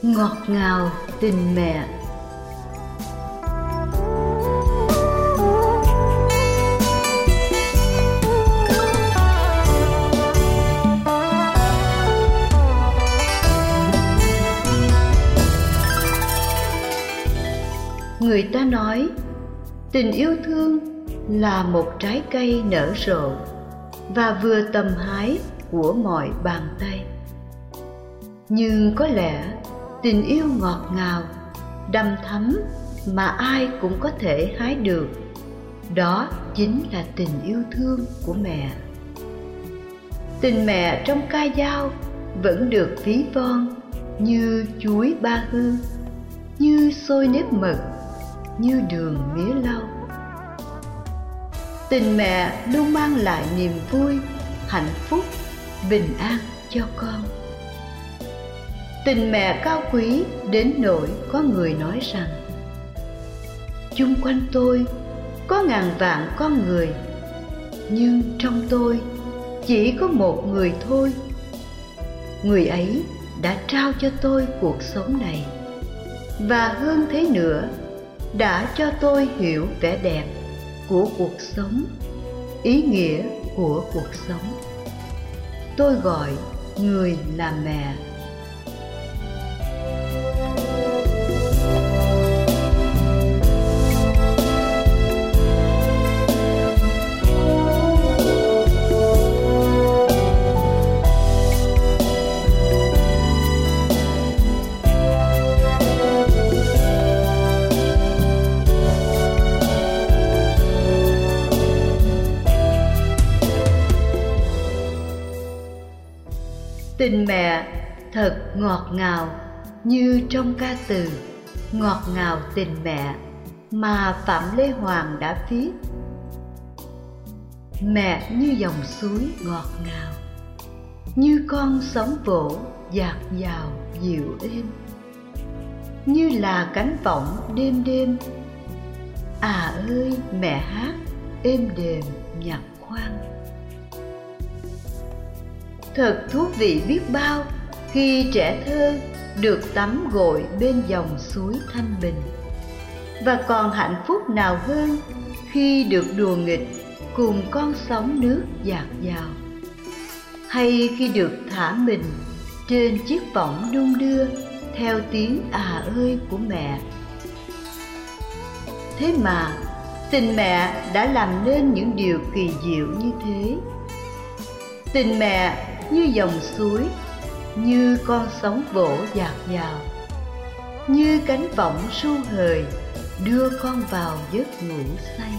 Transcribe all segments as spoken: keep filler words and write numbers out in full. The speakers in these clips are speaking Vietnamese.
Ngọt ngào tình mẹ. Người ta nói tình yêu thương là một trái cây nở rộ và vừa tầm hái của mọi bàn tay. Nhưng có lẽ tình yêu ngọt ngào, đầm thắm mà ai cũng có thể hái được, đó chính là tình yêu thương của mẹ. Tình mẹ trong ca dao vẫn được ví von như chuối ba hương, như xôi nếp mật, như đường mía lau. Tình mẹ luôn mang lại niềm vui, hạnh phúc, bình an cho con. Tình mẹ cao quý đến nỗi có người nói rằng chung quanh tôi có ngàn vạn con người, nhưng trong tôi chỉ có một người thôi. Người ấy đã trao cho tôi cuộc sống này, và hơn thế nữa, đã cho tôi hiểu vẻ đẹp của cuộc sống, ý nghĩa của cuộc sống. Tôi gọi người là mẹ. Tình mẹ thật ngọt ngào như trong ca từ Ngọt ngào tình mẹ mà Phạm Lê Hoàng đã viết. Mẹ như dòng suối ngọt ngào, như con sóng vỗ dạt dào dịu êm, như là cánh võng đêm đêm. À ơi mẹ hát êm đềm nhạc khoan. Thật thú vị biết bao khi trẻ thơ được tắm gội bên dòng suối thanh bình, và còn hạnh phúc nào hơn khi được đùa nghịch cùng con sóng nước dạt dào, hay khi được thả mình trên chiếc võng đung đưa theo tiếng à ơi của mẹ. Thế mà tình mẹ đã làm nên những điều kỳ diệu như thế. Tình mẹ như dòng suối, như con sóng vỗ dạt dào, như cánh võng ru hời đưa con vào giấc ngủ say.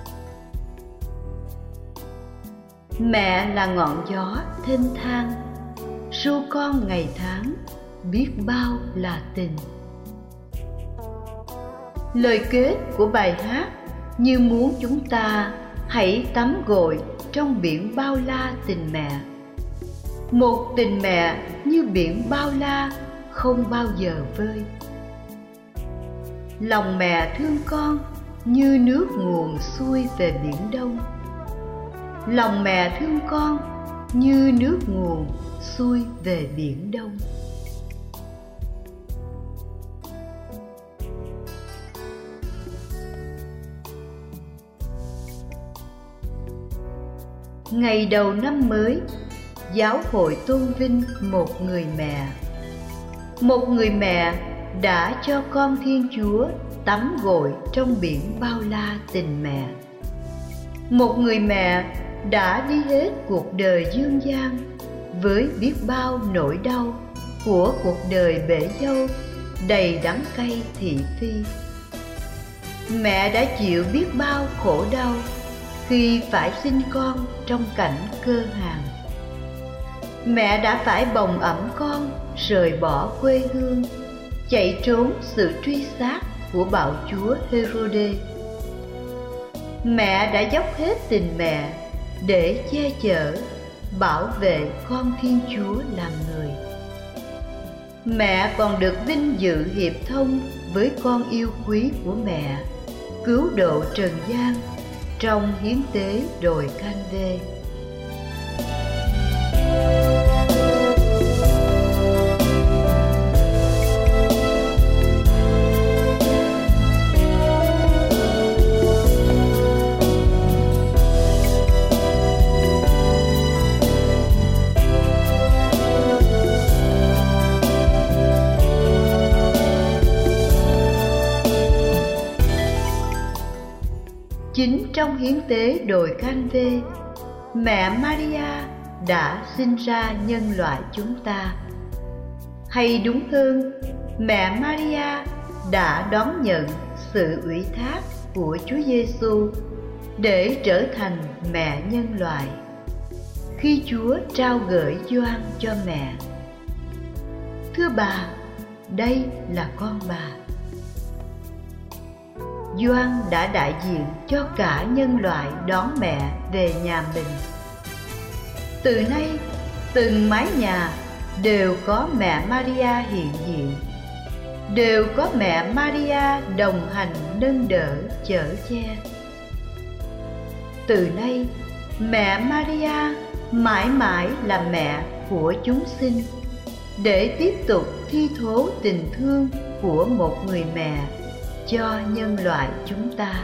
Mẹ là ngọn gió thênh thang, ru con ngày tháng, biết bao là tình. Lời kết của bài hát như muốn chúng ta hãy tắm gội trong biển bao la tình mẹ. Một tình mẹ như biển bao la không bao giờ vơi. Lòng mẹ thương con như nước nguồn xuôi về biển Đông. Lòng mẹ thương con như nước nguồn xuôi về biển Đông. Ngày đầu năm mới, giáo hội tôn vinh một người mẹ. Một người mẹ đã cho con Thiên Chúa tắm gội trong biển bao la tình mẹ. Một người mẹ đã đi hết cuộc đời dương gian với biết bao nỗi đau của cuộc đời bể dâu đầy đắng cay thị phi. Mẹ đã chịu biết bao khổ đau khi phải sinh con trong cảnh cơ hàn. Mẹ đã phải bồng ẵm con rời bỏ quê hương, chạy trốn sự truy sát của bạo chúa Hê-rô-đê. Mẹ đã dốc hết tình mẹ để che chở, bảo vệ con Thiên Chúa làm người. Mẹ còn được vinh dự hiệp thông với con yêu quý của mẹ, cứu độ trần gian trong hiến tế đồi Can-vê. trong hiến tế đồi Can-vê, mẹ Maria đã sinh ra nhân loại chúng ta. Hay đúng hơn, mẹ Maria đã đón nhận sự ủy thác của Chúa Giêsu để trở thành mẹ nhân loại khi Chúa trao gửi Gioan cho mẹ. Thưa bà, đây là con bà. Gioan đã đại diện cho cả nhân loại đón mẹ về nhà mình. Từ nay, từng mái nhà đều có mẹ Maria hiện diện, đều có mẹ Maria đồng hành nâng đỡ chở che. Từ nay, mẹ Maria mãi mãi là mẹ của chúng sinh, để tiếp tục thi thố tình thương của một người mẹ cho nhân loại chúng ta.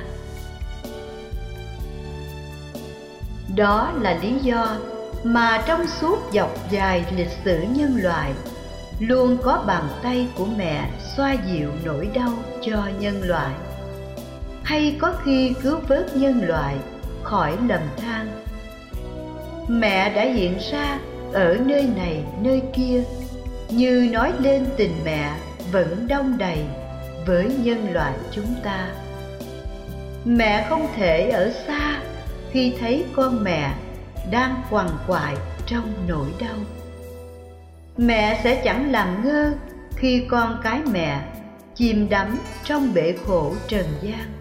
Đó là lý do mà trong suốt dọc dài lịch sử nhân loại, luôn có bàn tay của mẹ xoa dịu nỗi đau cho nhân loại, hay có khi cứu vớt nhân loại khỏi lầm than. Mẹ đã hiện ra ở nơi này nơi kia, như nói lên tình mẹ vẫn đong đầy với nhân loại chúng ta. Mẹ không thể ở xa khi thấy con mẹ đang quằn quại trong nỗi đau. Mẹ sẽ chẳng làm ngơ khi con cái mẹ chìm đắm trong bể khổ trần gian.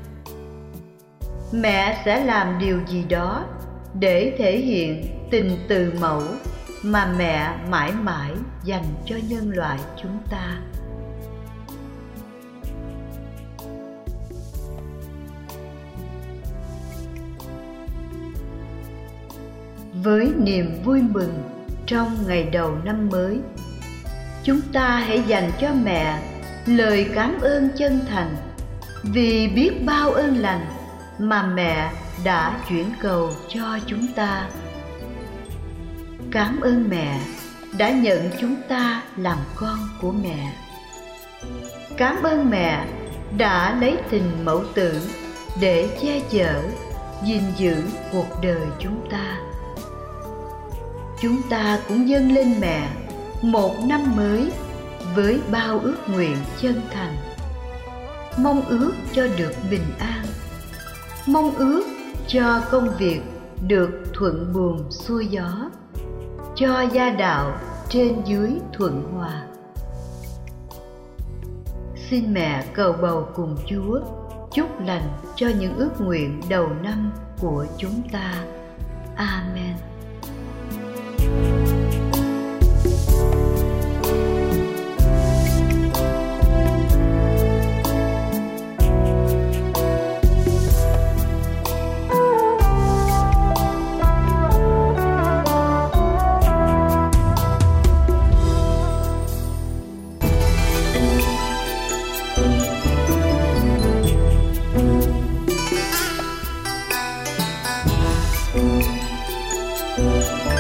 Mẹ sẽ làm điều gì đó để thể hiện tình từ mẫu mà mẹ mãi mãi dành cho nhân loại chúng ta. Với niềm vui mừng trong ngày đầu năm mới, chúng ta hãy dành cho mẹ lời cảm ơn chân thành vì biết bao ơn lành mà mẹ đã chuyển cầu cho chúng ta. Cảm ơn mẹ đã nhận chúng ta làm con của mẹ. Cảm ơn mẹ đã lấy tình mẫu tử để che chở, gìn giữ cuộc đời chúng ta. Chúng ta cũng dâng lên mẹ một năm mới với bao ước nguyện chân thành, mong ước cho được bình an, mong ước cho công việc được thuận buồm xuôi gió, cho gia đạo trên dưới thuận hòa. Xin mẹ cầu bầu cùng Chúa chúc lành cho những ước nguyện đầu năm của chúng ta. Amen. Thank you.